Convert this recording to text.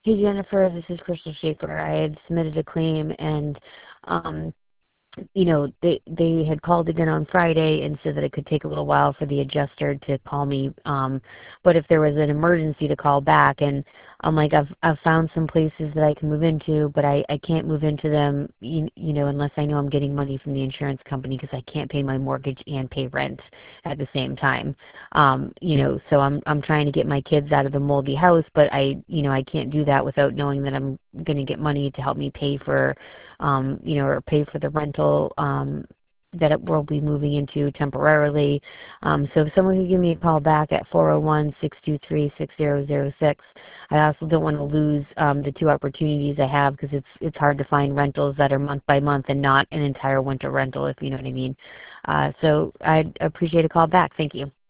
Hey Jennifer, this is Crystal Schaefer. I had submitted a claim and um, they had called again on Friday and said that it could take a little while for the adjuster to call me. But if there was an emergency to call back, and I'm like, I've found some places that I can move into, but I can't move into them, unless I know I'm getting money from the insurance company because I can't pay my mortgage and pay rent at the same time. So I'm trying to get my kids out of the moldy house, but I can't do that without knowing that I'm going to get money to help me pay for or pay for the rental that we'll be moving into temporarily. So if someone could give me a call back at 401-623-6006. I also don't want to lose the two opportunities I have because it's hard to find rentals that are month by month and not an entire winter rental, if you know what I mean. So I'd appreciate a call back. Thank you.